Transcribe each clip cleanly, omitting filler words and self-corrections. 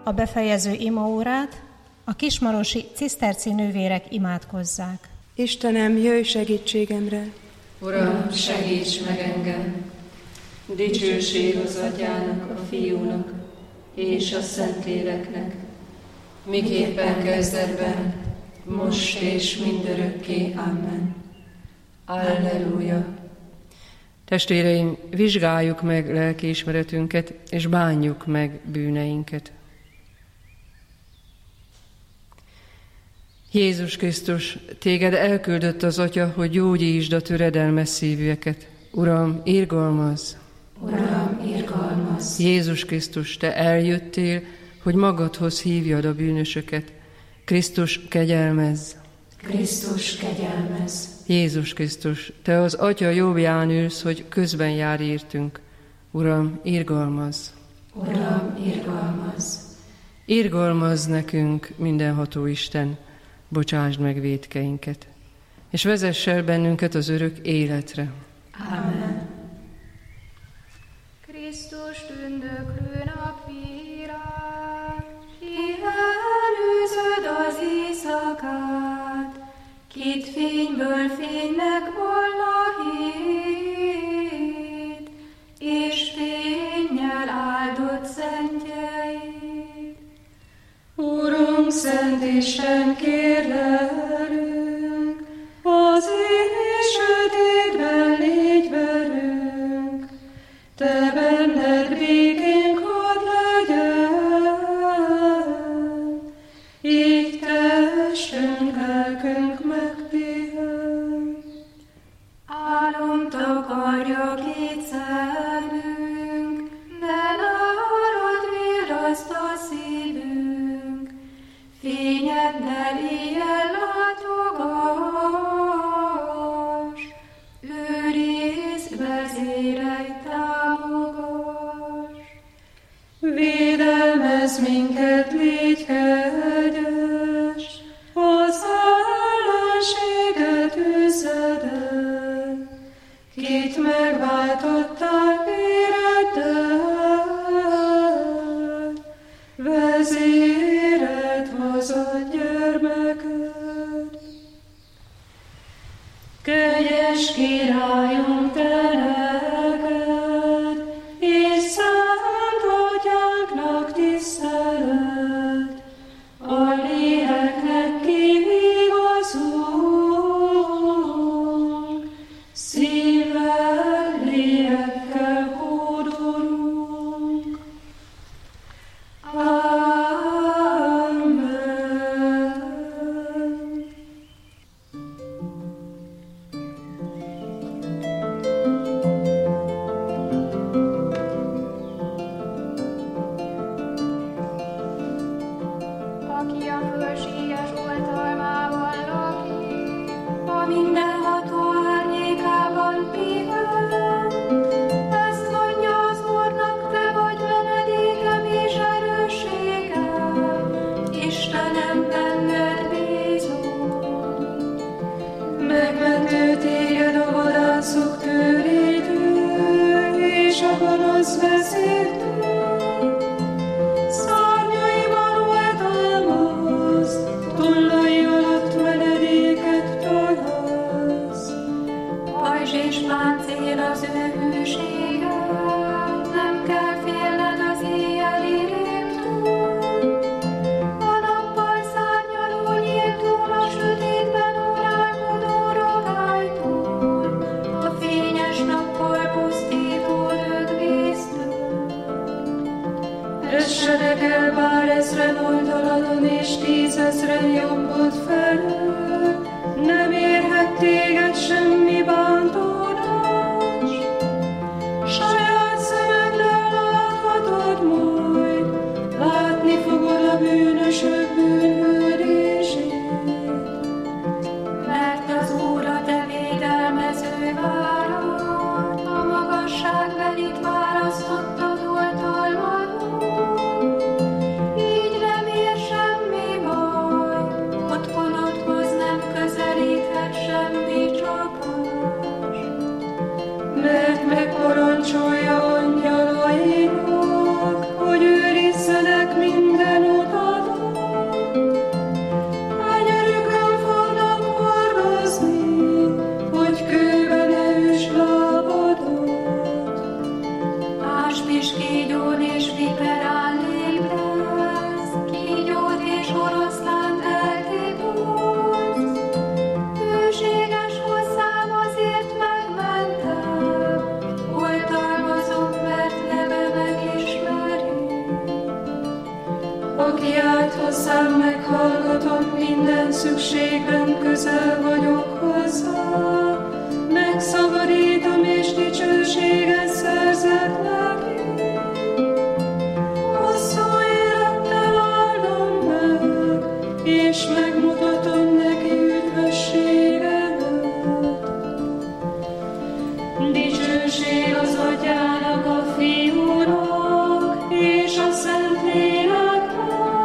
a befejező imaórát a kismarosi ciszterci nővérek imádkozzák. Istenem, jöjj segítségemre! Uram, segíts meg engem! Dicsőség az Atyának, a Fiúnak és a Szentléleknek, miképpen kezdetben, most és mindörökké. Amen. Alleluja! Testvéreim, vizsgáljuk meg lelkiismeretünket, és bánjuk meg bűneinket. Jézus Krisztus, téged elküldött az Atya, hogy gyógyítsd a töredelmes szívűeket. Uram, irgalmazz! Uram, irgalmazz! Jézus Krisztus, te eljöttél, hogy magadhoz hívjad a bűnösöket. Krisztus, kegyelmezz! Krisztus, kegyelmezz! Jézus Krisztus, te az Atya jobbján ülsz, hogy közben jár értünk. Uram, irgalmazz! Uram, irgalmazz! Irgalmazz nekünk, mindenható Isten, bocsásd meg vétkeinket, és vezess el bennünket az örök életre. Amen. Krisztus tündöklő napvirág, ki előzöd az éjszakát, kit fényből fénynek volna hét, és fénnyel áldott szentjeid. Urunk, Szent Isten, kérlelünk, az éj sötétben légy velünk, te benned békénk hadd legyen, így testünk, lelkünk megpihen. Álom takarja két szemünk, de nálad virraszt a szívünk, fényeddel éjjel látogass, őrizd, vezérelj, támogass. Védelmezz minket, légy kegyes, az ellenséget üzed el, kit megváltottál véreddel, vezéreld haza gyermeked. Kegyes Királyunk, te neked, és Szent Atyánknak tisztelet, a léleknek kivigazunk, szívvel, lélekkel hódolunk. Amen. Aki a fölséges oltalmával lakik, a mindenható árnyékában pihen. Ezt mondja az Úrnak, te vagy menedékem és erősségem, Istenem, benned bízom. Megmentő téged a vadászok tőrétől, és a gonosz vezértől. Szárnyaiban oltalmaz, tollai alatt menedéket találsz. Pajzs és páncél az ő hűsége, nem kell félned az éjjeli rémtől. A nappal szárnyaló nyíltól, a sötétben uralkodó rogálytól, a fényes nappal pusztító rögvésztől. Essenek el bár ezren oldaladon, és 10 000 jobbod felől, nem érhet téged semmi bántódás. Saját szemeddel láthatod majd, látni fogod a bűnösök bűnhődését. Mert az Úr a te védelmező várad, a magasságbelit választottad oltalmadon. Így nem ér semmi baj, otthonodhoz nem közelíthet semmi csapás. Aki állt hozzám, meghallgatom, minden szükségben közel vagyok hozzá. Megszabadítom és dicsőséget szerzek neki. Hosszú élettel áldom meg, és megmutatom neki üdvösségemet. Dicsőség az Atyának, a Fiúnak és a Szentléleknek,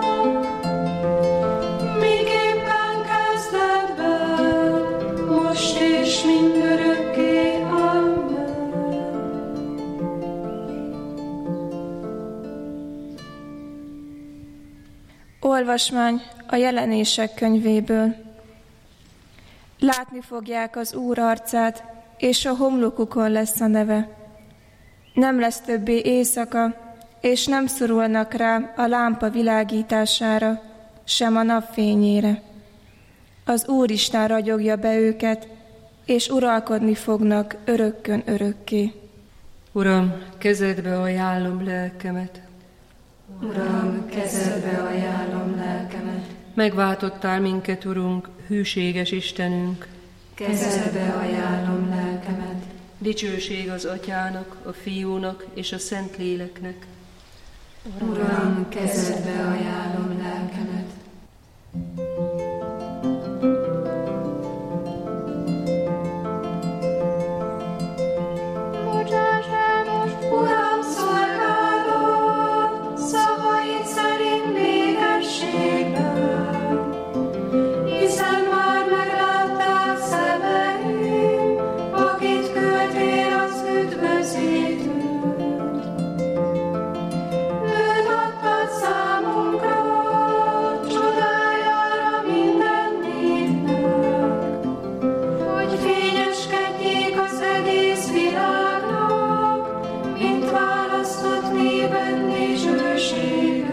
miképpen kezdetben, most és mindörökké. Amen. Olvasmány a Jelenések könyvéből. Látni fogják az Úr arcát, és a homlokukon lesz a neve. Nem lesz többé éjszaka, és nem szorulnak rá a lámpa világítására, sem a napfényére. Az Úristen ragyogja be őket, és uralkodni fognak örökkön örökké. Uram, kezedbe ajánlom lelkemet. Uram, kezedbe ajánlom lelkemet. Megváltottál minket, Urunk, hűséges Istenünk. Kezedbe ajánlom lelkemet. Dicsőség az Atyának, a Fiúnak és a Szentléleknek. Uram, kezedbe ajánlom lelkemet. Bocsáss el most, Uram, szolgálat, szavaid szerint békességben, hiszen már meglátták szemeim, akit küldtél az üdvözítőt. Őt adtad számunkra, csodájára minden népnek, hogy fényeskedjék az egész világnak, mint választott néped dicsősége.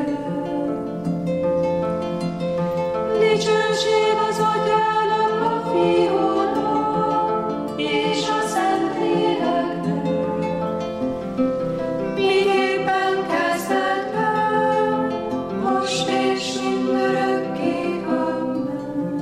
Dicsőség az Atyának, a Fiúnak és a Szentléleknek, miképpen kezdetben, most és mindörökké. Amen.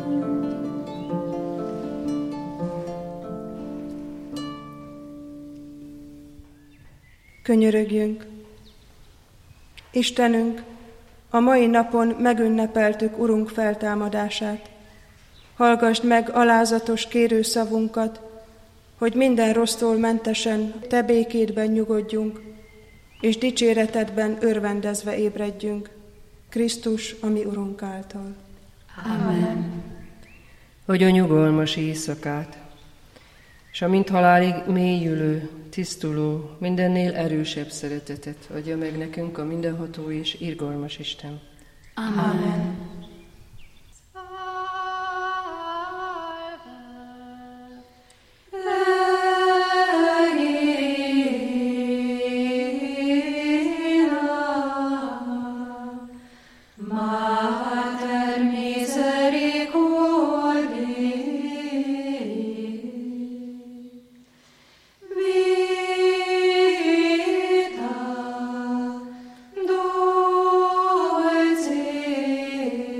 Könyörögjünk! Istenünk, a mai napon megünnepeltük Urunk feltámadását. Hallgasd meg alázatos kérőszavunkat, hogy minden rossztól mentesen Te békédben nyugodjunk, és dicséretedben örvendezve ébredjünk, Krisztus, a mi Urunk által. Amen. Hogy a nyugalmas éjszakát, és a mint halálig mélyülő, tisztuló, mindennél erősebb szeretetet adja meg nekünk a mindenható és irgalmas Isten. Amen. Mater misericordiae, vita dulcis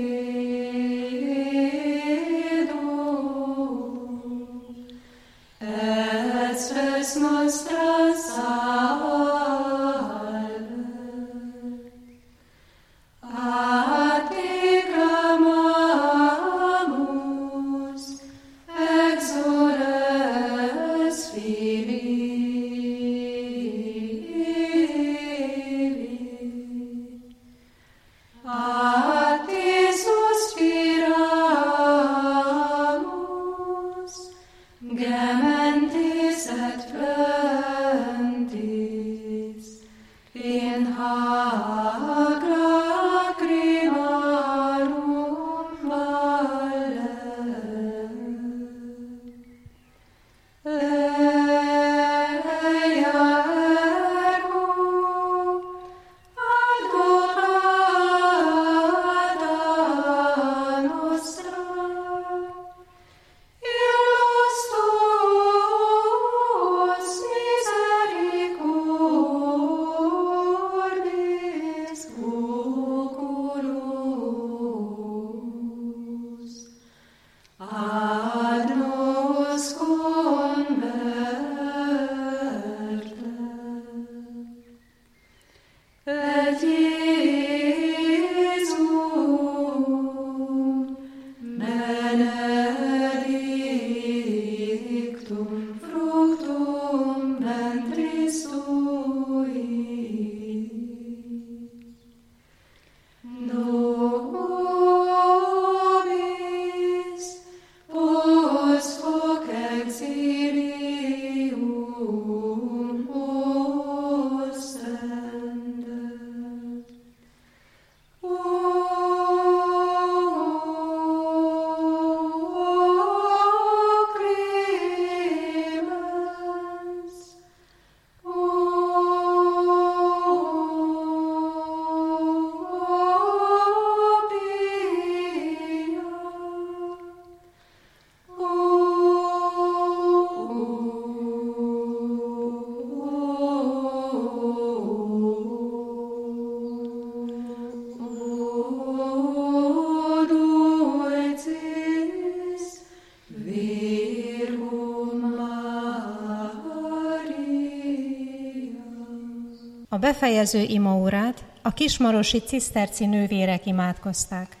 A befejező imaórát a kismarosi ciszterci nővérek imádkozták.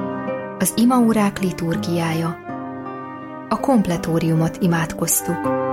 Az imaórák liturgiája. A kompletóriumot imádkoztuk.